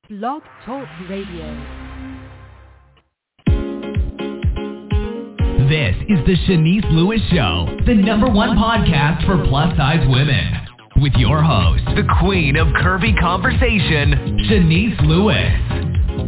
Blog Talk Radio. This is the Shanice Lewis Show, the #1 podcast for plus-size women. With your host, the queen of curvy conversation, Shanice Lewis.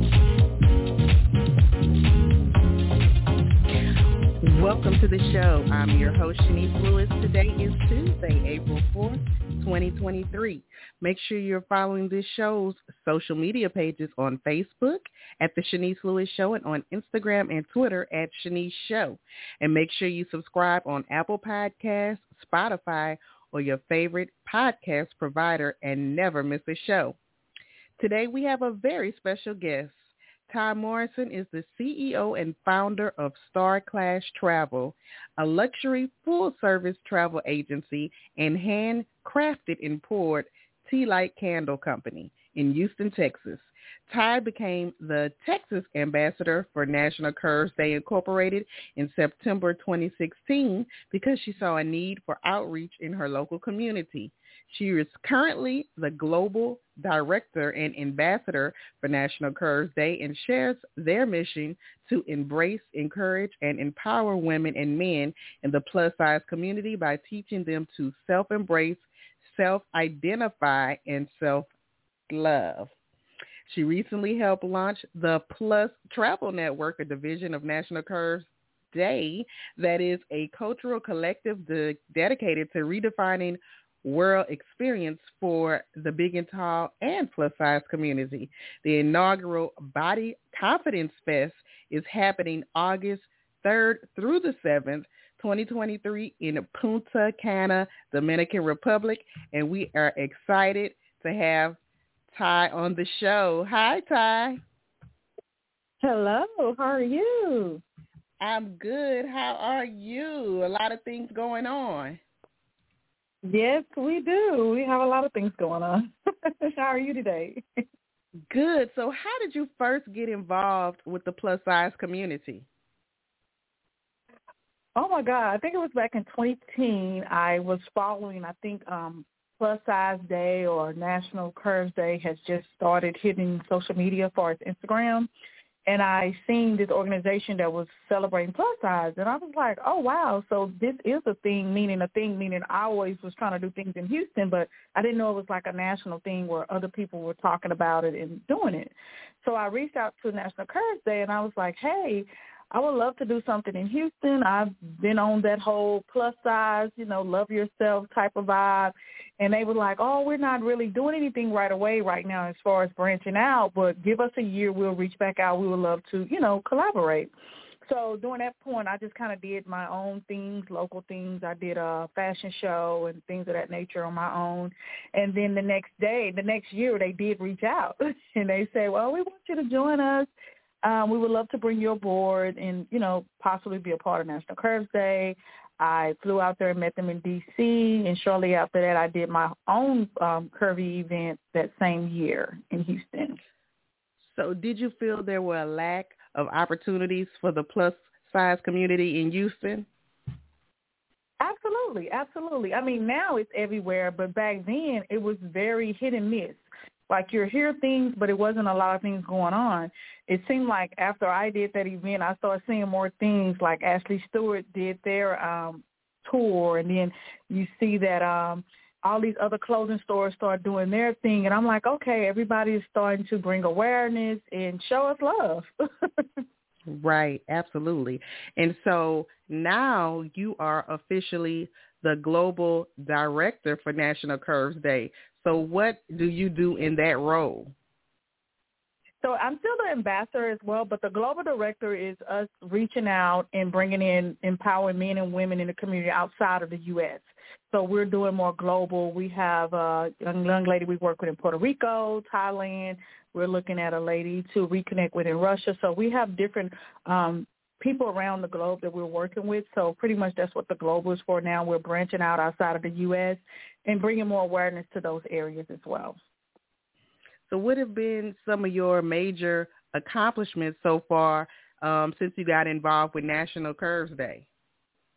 Welcome to the show. I'm your host, Shanice Lewis. Today is Tuesday, April 4th, 2023. Make sure you're following this show's social media pages on Facebook at The Shanice Lewis Show and on Instagram and Twitter at Shanice Show. And make sure you subscribe on Apple Podcasts, Spotify, or your favorite podcast provider and never miss a show. Today we have a very special guest. Ty Morrison is the CEO and founder of Star Class Travel, a luxury full-service travel agency and handcrafted and poured Tea Light Candle Company in Houston, Texas. Ty became the Texas ambassador for National Curves Day Incorporated in September 2016 because she saw a need for outreach in her local community. She is currently the global director and ambassador for National Curves Day and shares their mission to embrace, encourage, and empower women and men in the plus-size community by teaching them to self-embrace, self-identify, and self-love. She recently helped launch the Plus Travel Network, a division of National Curves Day that is a cultural collective dedicated to redefining world experience for the big and tall and plus size community. The inaugural Body Confidence Fest is happening August 3rd through the 7th, 2023 in Punta Cana, Dominican Republic. And we are excited to have Ty on the show. Hi, Ty. Hello. How are you? I'm good. How are you? A lot of things going on. Yes, we do. We have a lot of things going on. How are you today? Good. So how did you first get involved with the plus size community? Oh, my God. I think it was back in 2010. I was following, Plus Size Day or National Curves Day has just started hitting social media as far as Instagram. And I seen this organization that was celebrating plus size, and I was like, oh, wow, so this is a thing, meaning I always was trying to do things in Houston, but I didn't know it was like a national thing where other people were talking about it and doing it. So I reached out to National Curves Day, and I was like, hey, I would love to do something in Houston. I've been on that whole plus size, love yourself type of vibe. And they were like, oh, we're not really doing anything right away right now as far as branching out, but give us a year. We'll reach back out. We would love to, collaborate. So during that point, I just kind of did my own things, local things. I did a fashion show and things of that nature on my own. And then the next year, they did reach out. And they said, well, we want you to join us. We would love to bring you aboard and, possibly be a part of National Curves Day. I flew out there and met them in D.C., and shortly after that, I did my own curvy event that same year in Houston. So did you feel there were a lack of opportunities for the plus-size community in Houston? Absolutely, absolutely. I mean, now it's everywhere, but back then it was very hit and miss. Like you hear things, but it wasn't a lot of things going on. It seemed like after I did that event, I started seeing more things like Ashley Stewart did their tour, and then you see that all these other clothing stores start doing their thing. And I'm like, okay, everybody is starting to bring awareness and show us love. Right, absolutely. And so now you are officially the global director for National Curves Day. So what do you do in that role? So I'm still the ambassador as well, but the global director is us reaching out and bringing in empowering men and women in the community outside of the U.S. So we're doing more global. We have a young lady we work with in Puerto Rico, Thailand. We're looking at a lady to reconnect with in Russia. So we have different people around the globe that we're working with. So pretty much that's what the global is for now. We're branching out outside of the U.S. and bringing more awareness to those areas as well. So what have been some of your major accomplishments so far since you got involved with National Curves Day?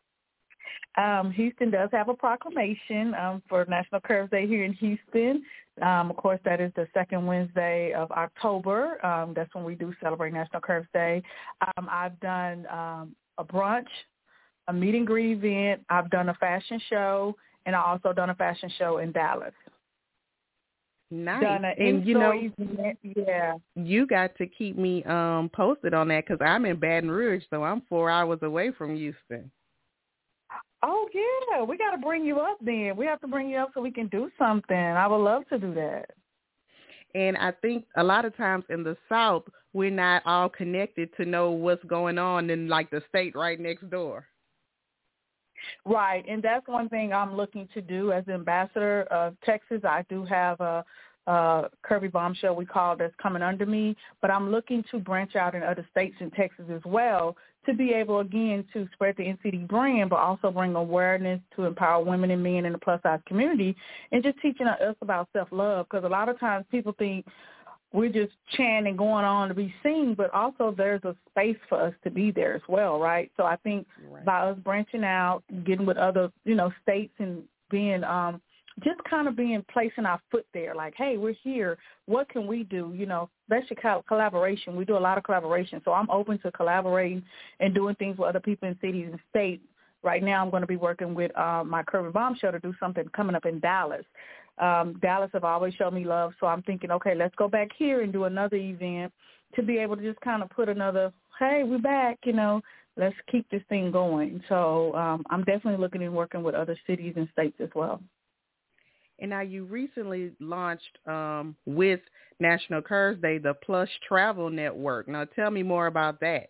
Houston does have a proclamation for National Curves Day here in Houston. Of course, that is the second Wednesday of October. That's when we do celebrate National Curves Day. I've done a brunch, a meet and greet event. I've done a fashion show, and I also done a fashion show in Dallas. Nice. Done an and event. Yeah. You got to keep me posted on that because I'm in Baton Rouge, so I'm 4 hours away from Houston. Oh, yeah. We got to bring you up then. We have to bring you up so we can do something. I would love to do that. And I think a lot of times in the South, we're not all connected to know what's going on in, like, the state right next door. Right, and that's one thing I'm looking to do as ambassador of Texas. I do have a Curvy Bombshell, we call it, that's coming under me, but I'm looking to branch out in other states in Texas as well to be able, again, to spread the NCD brand, but also bring awareness to empower women and men in the plus-size community and just teaching us about self-love, because a lot of times people think we're just chanting going on to be seen, but also there's a space for us to be there as well, right? So I think by us branching out, getting with other, states and being just kind of placing our foot there, like, hey, we're here. What can we do? That's your collaboration. We do a lot of collaboration. So I'm open to collaborating and doing things with other people in cities and states. Right now I'm going to be working with my Curvy Bombshell to do something coming up in Dallas. Dallas have always showed me love, so I'm thinking, okay, let's go back here and do another event to be able to just kind of put another, hey, we're back, let's keep this thing going. So I'm definitely looking and working with other cities and states as well. And now you recently launched with National Curves Day, the Plush Travel Network. Now tell me more about that.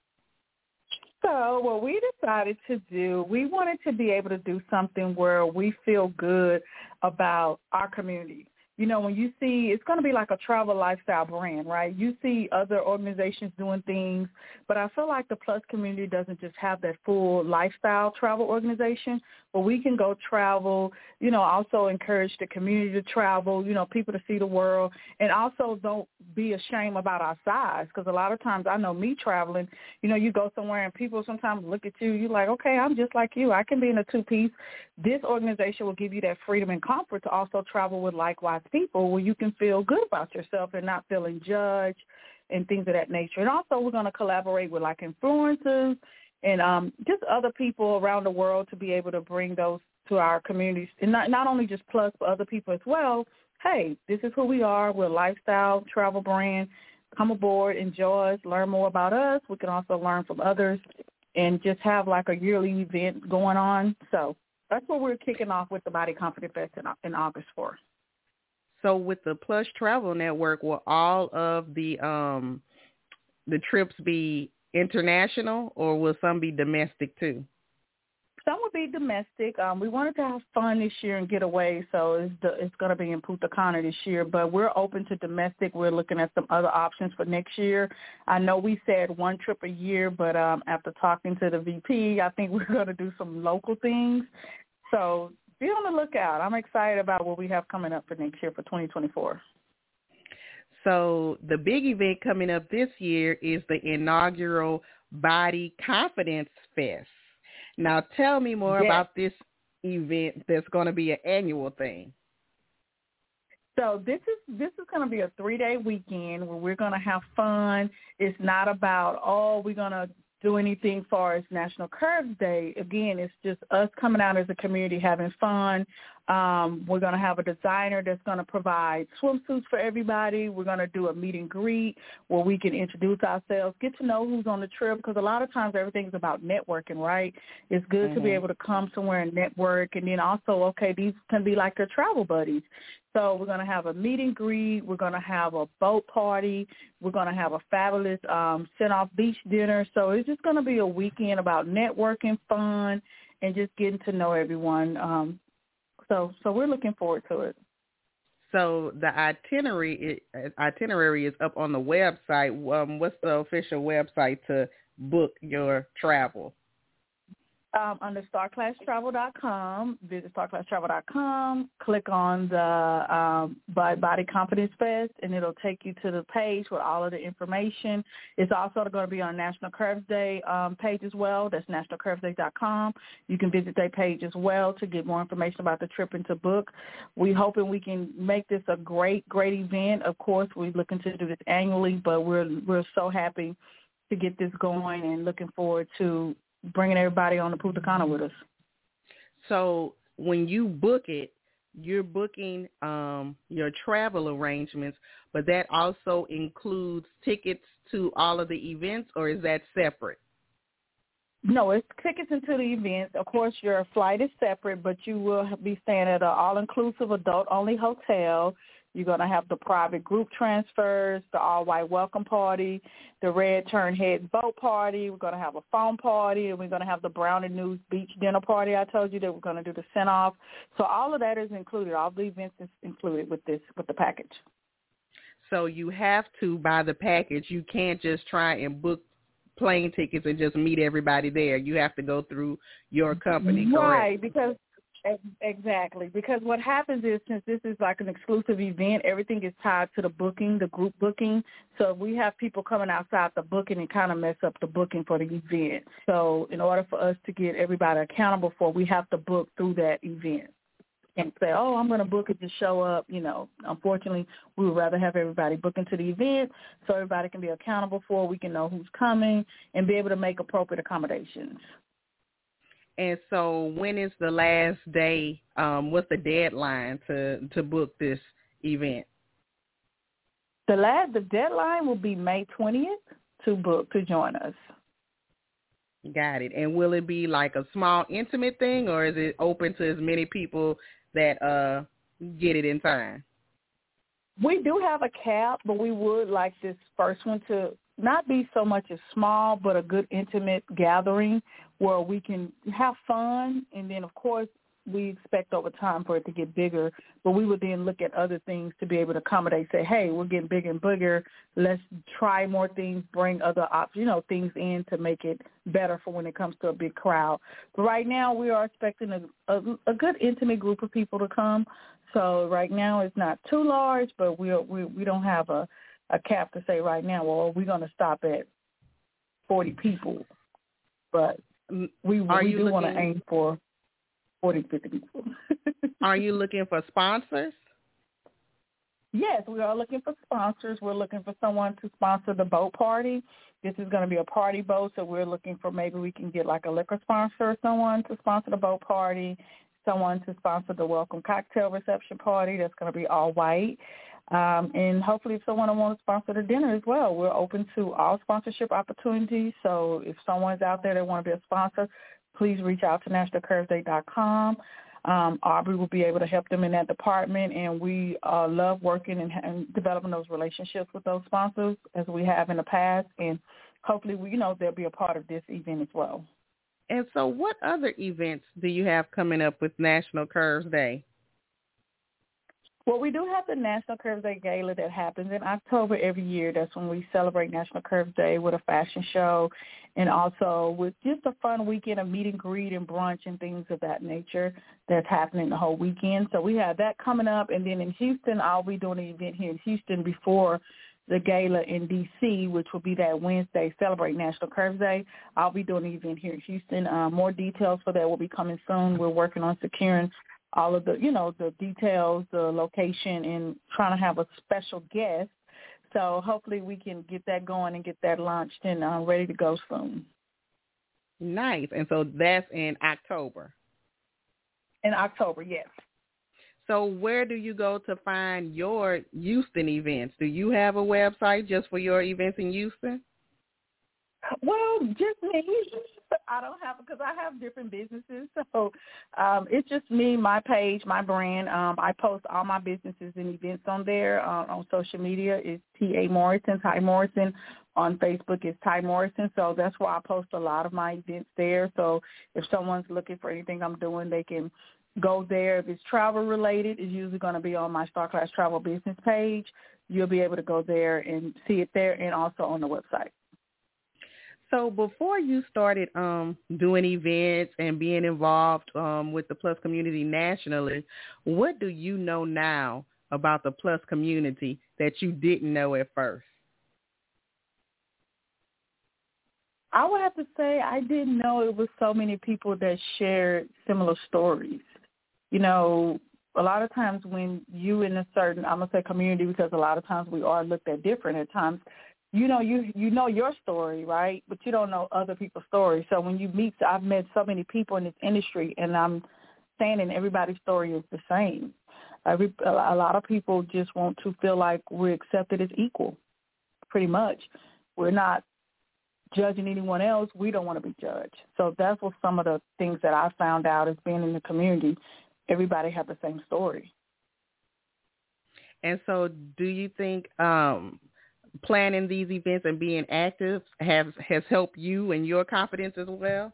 So what we decided to do, we wanted to be able to do something where we feel good about our community. When you see, it's going to be like a travel lifestyle brand, right? You see other organizations doing things, but I feel like the Plus community doesn't just have that full lifestyle travel organization, but we can go travel, also encourage the community to travel, people to see the world, and also don't be ashamed about our size, because a lot of times I know me traveling, you go somewhere and people sometimes look at you, you're like, okay, I'm just like you. I can be in a two-piece. This organization will give you that freedom and comfort to also travel with likewise people where you can feel good about yourself and not feeling judged and things of that nature. And also we're going to collaborate with like influencers and just other people around the world to be able to bring those to our communities. And not only just Plus, but other people as well. Hey, this is who we are. We're a lifestyle travel brand. Come aboard, enjoy us, learn more about us. We can also learn from others and just have like a yearly event going on. So that's what we're kicking off with the Body Confidence Fest in August for. So with the Plush Travel Network, will all of the trips be international, or will some be domestic too? Some will be domestic. We wanted to have fun this year and get away, so it's going to be in Punta Cana this year. But we're open to domestic. We're looking at some other options for next year. I know we said one trip a year, but after talking to the VP, I think we're going to do some local things. So be on the lookout. I'm excited about what we have coming up for next year for 2024. So the big event coming up this year is the inaugural Body Confidence Fest. Now tell me more about this event that's going to be an annual thing. So this is going to be a 3-day weekend where we're going to have fun. It's not about, we're going to do anything as far as National Curves Day. Again, it's just us coming out as a community having fun. We're going to have a designer that's going to provide swimsuits for everybody. We're going to do a meet and greet where we can introduce ourselves, get to know who's on the trip, because a lot of times everything's about networking, right? It's good to be able to come somewhere and network, and then also, these can be like your travel buddies. So we're going to have a meet and greet. We're going to have a boat party. We're going to have a fabulous send-off beach dinner. So it's just going to be a weekend about networking, fun, and just getting to know everyone. So we're looking forward to it. So the itinerary is up on the website. What's the official website to book your travel? Under StarClassTravel.com, visit StarClassTravel.com, click on the Body Confidence Fest, and it'll take you to the page with all of the information. It's also going to be on National Curves Day page as well. That's nationalcurvesday.com. You can visit that page as well to get more information about the trip and to book. We're hoping we can make this a great event. Of course, we're looking to do this annually, but we're so happy to get this going and looking forward to bringing everybody on the Punta Cana with us. So when you book it, you're booking your travel arrangements, but that also includes tickets to all of the events, or is that separate? No, it's tickets into the events. Of course, your flight is separate, but you will be staying at an all-inclusive adult-only hotel. You're going to have the private group transfers, the all-white welcome party, the red turn heads boat party. We're going to have a phone party, and we're going to have the Brown and News beach dinner party. I told you that we're going to do the send-off. So all of that is included. All the events is included with the package. So you have to buy the package. You can't just try and book plane tickets and just meet everybody there. You have to go through your company, correct? Right, because exactly. Because what happens is, since this is like an exclusive event, everything is tied to the booking, the group booking. So if we have people coming outside the booking, and kind of mess up the booking for the event. So in order for us to get everybody accountable for, we have to book through that event. And say, oh, I'm going to book it to show up. Unfortunately, we would rather have everybody book into the event so everybody can be accountable for, we can know who's coming, and be able to make appropriate accommodations. And so when is the last day, what's the deadline to book this event? The deadline will be May 20th to join us. Got it. And will it be like a small, intimate thing, or is it open to as many people that get it in time? We do have a cap, but we would like this first one to not be so much as small, but a good intimate gathering where we can have fun. And then, of course, we expect over time for it to get bigger, but we would then look at other things to be able to accommodate, say, hey, we're getting bigger and bigger. Let's try more things, bring other things in to make it better for when it comes to a big crowd. But right now we are expecting a good intimate group of people to come. So right now it's not too large, but we don't have a cap to say right now, well, we're going to stop at 40 people. But we do want to aim for 40, 50 people. Are you looking for sponsors? Yes, we are looking for sponsors. We're looking for someone to sponsor the boat party. This is going to be a party boat, so we're looking for maybe we can get like a liquor sponsor or someone to sponsor the boat party, someone to sponsor the welcome cocktail reception party that's going to be all white. And hopefully if someone wants to sponsor the dinner as well, we're open to all sponsorship opportunities. So if someone's out there that want to be a sponsor, please reach out to nationalcurvesday.com. Aubrey will be able to help them in that department, and we love working and developing those relationships with those sponsors as we have in the past, and hopefully they'll be a part of this event as well. And so what other events do you have coming up with National Curves Day? Well, we do have the National Curves Day Gala that happens in October every year. That's when we celebrate National Curves Day with a fashion show and also with just a fun weekend of meet and greet and brunch and things of that nature that's happening the whole weekend. So we have that coming up. And then in Houston, I'll be doing an event here in Houston before the gala in D.C., which will be that Wednesday, Celebrate National Curves Day. I'll be doing an event here in Houston. More details for that will be coming soon. We're working on securing all of the, the details, the location, and trying to have a special guest. So hopefully we can get that going and get that launched and ready to go soon. Nice. And so that's in October. In October, yes. So where do you go to find your Houston events? Do you have a website just for your events in Houston? Well, just me. I don't have, because I have different businesses. So it's just me, my page, my brand. I post all my businesses and events on there. On social media is T.A. Morrison, Ty Morrison. On Facebook is Ty Morrison. So that's why I post a lot of my events there. So if someone's looking for anything I'm doing, they can go there. If it's travel related, it's usually going to be on my Star Class Travel business page. You'll be able to go there and see it there and also on the website. So before you started doing events and being involved with the Plus community nationally, what do you know now about the Plus community that you didn't know at first? I would have to say I didn't know it was so many people that shared similar stories. You know, a lot of times when you in a certain, I'm going to say community, because a lot of times we are looked at different at times, you know your story, right? But you don't know other people's stories. So when you meet, I've met so many people in this industry, and I'm saying everybody's story is the same. A lot of people just want to feel like we're accepted as equal, pretty much. We're not judging anyone else. We don't want to be judged. So that's what some of the things that I found out as being in the community. Everybody have the same story. And so do you think planning these events and being active has helped you and your confidence as well?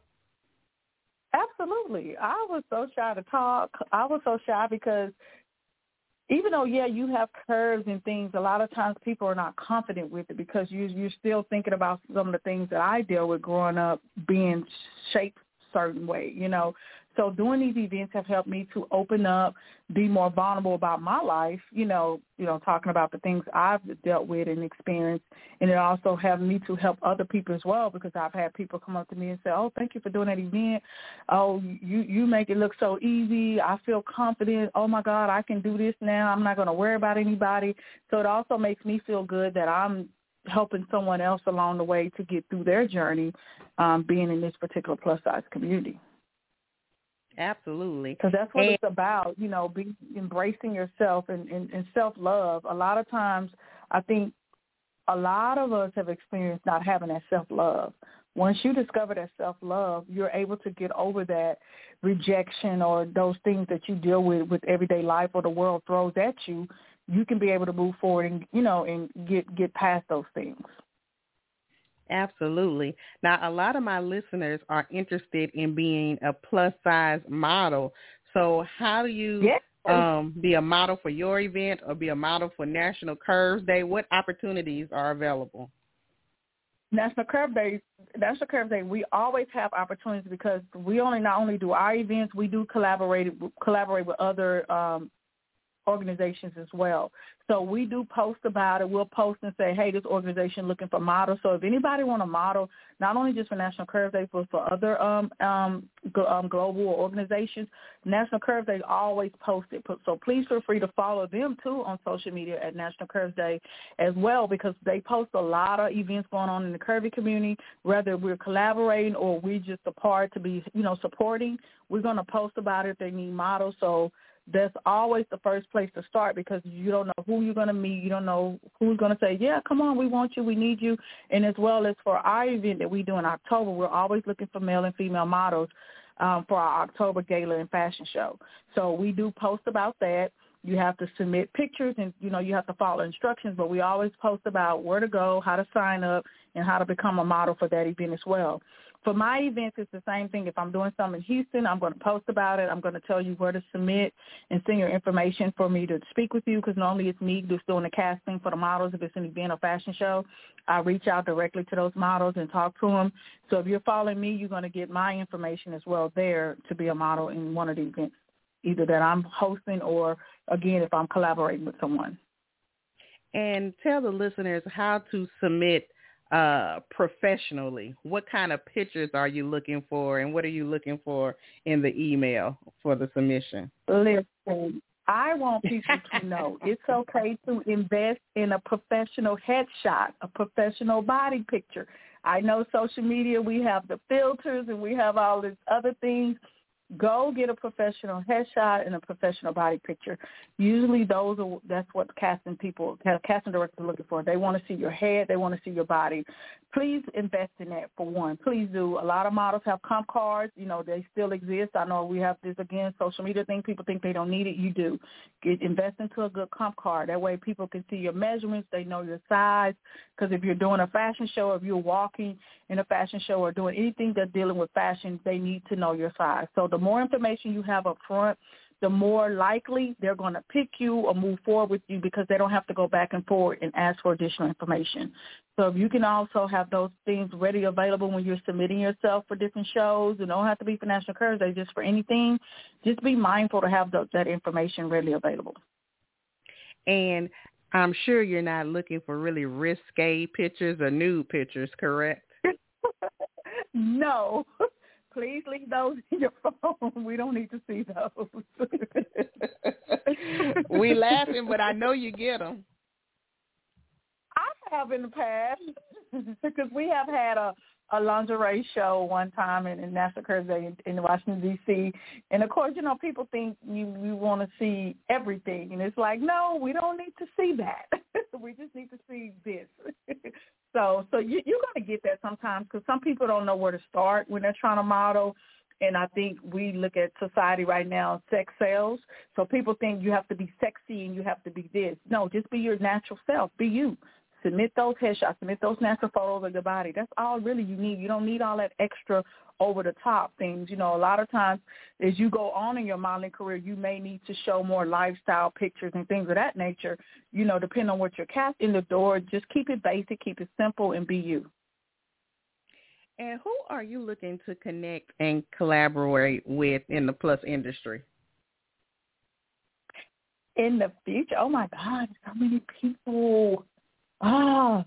Absolutely. I was so shy to talk. I was so shy because even though, you have curves and things, a lot of times people are not confident with it because you're still thinking about some of the things that I deal with growing up being shaped a certain way, you know. So doing these events have helped me to open up, be more vulnerable about my life, you know, talking about the things I've dealt with and experienced. And it also helped me to help other people as well, because I've had people come up to me and say, oh, thank you for doing that event. Oh, you make it look so easy. I feel confident. Oh, my God, I can do this now. I'm not going to worry about anybody. So it also makes me feel good that I'm helping someone else along the way to get through their journey being in this particular plus-size community. Absolutely. Because that's what it's about, you know, embracing yourself and self-love. A lot of times I think a lot of us have experienced not having that self-love. Once you discover that self-love, you're able to get over that rejection or those things that you deal with everyday life or the world throws at you. You can be able to move forward and, you know, and get past those things. Absolutely. Now, a lot of my listeners are interested in being a plus-size model. So how do you be a model for your event or be a model for National Curves Day? What opportunities are available? National Curves Day, we always have opportunities because we not only do our events, we do collaborate with other organizations as well. So we do post about it. We'll post and say, hey, this organization looking for models. So if anybody want to model, not only just for National Curves Day, but for other global organizations, National Curves Day always post it. So please feel free to follow them, too, on social media at National Curves Day as well, because they post a lot of events going on in the curvy community, whether we're collaborating or we just a part to be, you know, supporting. We're going to post about it if they need models. So that's always the first place to start, because you don't know who you're going to meet. You don't know who's going to say, yeah, come on, we want you, we need you. And as well as for our event that we do in October, we're always looking for male and female models for our October gala and fashion show. So we do post about that. You have to submit pictures and, you know, you have to follow instructions, but we always post about where to go, how to sign up, and how to become a model for that event as well. For my events, it's the same thing. If I'm doing something in Houston, I'm going to post about it. I'm going to tell you where to submit and send your information for me to speak with you, because normally it's me just doing the casting for the models. If it's an event or fashion show, I reach out directly to those models and talk to them. So if you're following me, you're going to get my information as well there to be a model in one of the events, either that I'm hosting or, again, if I'm collaborating with someone. And tell the listeners how to submit professionally. What kind of pictures are you looking for, and what are you looking for in the email for the submission? Listen, I want people to know it's okay to invest in a professional headshot, a professional body picture. I know social media, we have the filters and we have all these other things. Go get a professional headshot and a professional body picture. Usually that's what casting directors are looking for. They want to see your head. They want to see your body. Please invest in that, for one. Please do. A lot of models have comp cards. You know, they still exist. I know we have this, again, social media thing. People think they don't need it. You do. Invest into a good comp card. That way people can see your measurements. They know your size. Because if you're doing a fashion show, if you're walking in a fashion show or doing anything that's dealing with fashion, they need to know your size. So the more information you have up front, the more likely they're going to pick you or move forward with you because they don't have to go back and forth and ask for additional information. So if you can also have those things ready available when you're submitting yourself for different shows, it don't have to be for National Curves Day, just for anything, just be mindful to have that information readily available. And I'm sure you're not looking for really risque pictures or nude pictures, correct? No. Please leave those in your phone. We don't need to see those. We laughing, but I know you get them. I have in the past because we have had a lingerie show one time in National Curves Day in Washington, D.C. And, of course, people think you want to see everything. And it's like, no, we don't need to see that. We just need to see this. So you're going to get that sometimes because some people don't know where to start when they're trying to model. And I think we look at society right now, sex sells. So people think you have to be sexy and you have to be this. No, just be your natural self. Be you. Submit those headshots. Submit those natural photos of your body. That's all really you need. You don't need all that extra over-the-top things. A lot of times as you go on in your modeling career, you may need to show more lifestyle pictures and things of that nature, depending on what you're casting the door. Just keep it basic, keep it simple, and be you. And who are you looking to connect and collaborate with in the plus industry? In the future? Oh, my God, so many people. I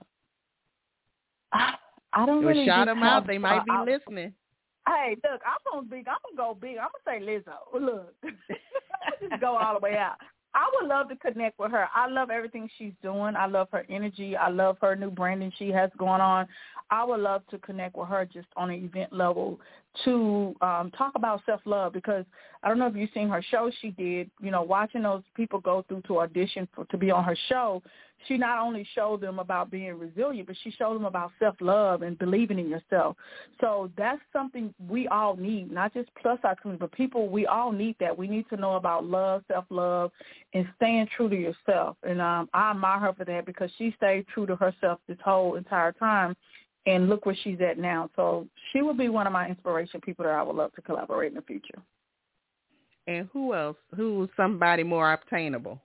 don't really shout them out. They might be listening. Hey, look, I'm gonna go big. I'm gonna say Lizzo. Look, just go all the way out. I would love to connect with her. I love everything she's doing. I love her energy. I love her new branding she has going on. I would love to connect with her just on an event level to talk about self-love because I don't know if you've seen her show she did, watching those people go through to audition to be on her show. She not only showed them about being resilient, but she showed them about self-love and believing in yourself. So that's something we all need, not just plus-size community, but people, we all need that. We need to know about love, self-love, and staying true to yourself. And I admire her for that because she stayed true to herself this whole entire time. And look where she's at now. So she would be one of my inspiration people that I would love to collaborate in the future. And who else? Who's somebody more obtainable?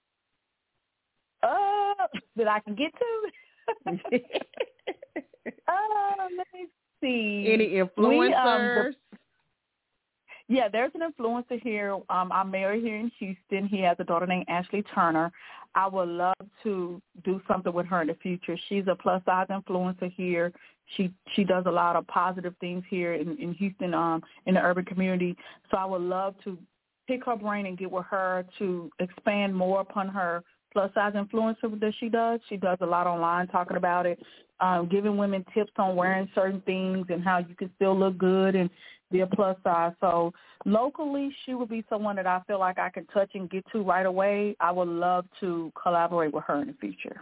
That I can get to? Let me see. Any influencers? Yeah, there's an influencer here. I'm married here in Houston. He has a daughter named Ashley Turner. I would love to do something with her in the future. She's a plus-size influencer here. She does a lot of positive things here in Houston, in the urban community. So I would love to pick her brain and get with her to expand more upon her plus-size influencer that she does. She does a lot online talking about it, giving women tips on wearing certain things and how you can still look good and be a plus size. So locally, she would be someone that I feel like I can touch and get to right away. I would love to collaborate with her in the future.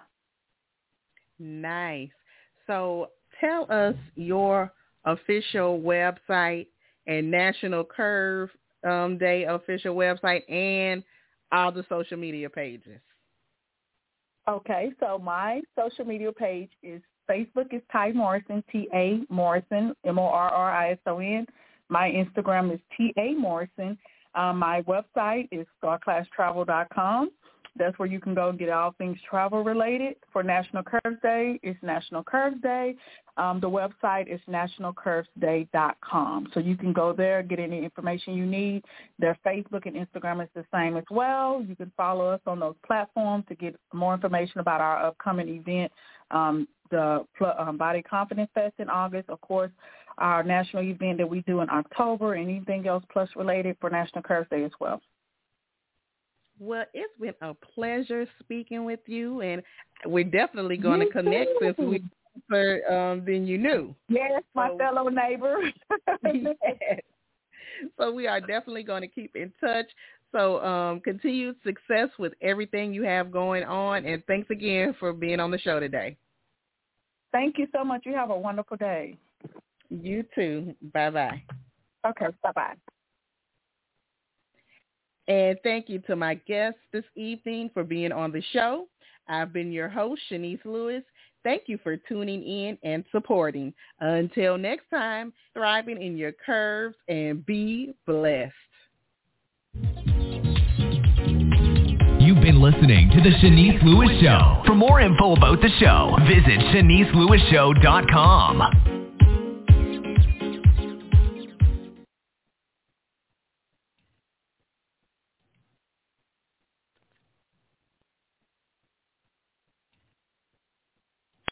Nice. So tell us your official website and National Curve Day official website and all the social media pages. Okay, so my social media page is Facebook is Ty Morrison, T-A Morrison, M-O-R-R-I-S-O-N. My Instagram is T.A. Morrison. My website is starclasstravel.com. That's where you can go and get all things travel related. For National Curves Day, it's National Curves Day. The website is nationalcurvesday.com. So you can go there, get any information you need. Their Facebook and Instagram is the same as well. You can follow us on those platforms to get more information about our upcoming event, the Body Confidence Fest in August, of course, our national event that we do in October, and anything else plus related for National Curves Day as well. Well, it's been a pleasure speaking with you, and we're definitely going to connect since we than you knew. Yes, my fellow neighbor. Yes. So we are definitely going to keep in touch. So continued success with everything you have going on, and thanks again for being on the show today. Thank you so much. You have a wonderful day. You too. Bye-bye. Okay, bye-bye. And thank you to my guests this evening for being on the show. I've been your host, Shanice Lewis. Thank you for tuning in and supporting. Until next time, thriving in your curves and be blessed. listening to The Shanice Lewis Show. For more info about the show, visit ShaniceLewisShow.com.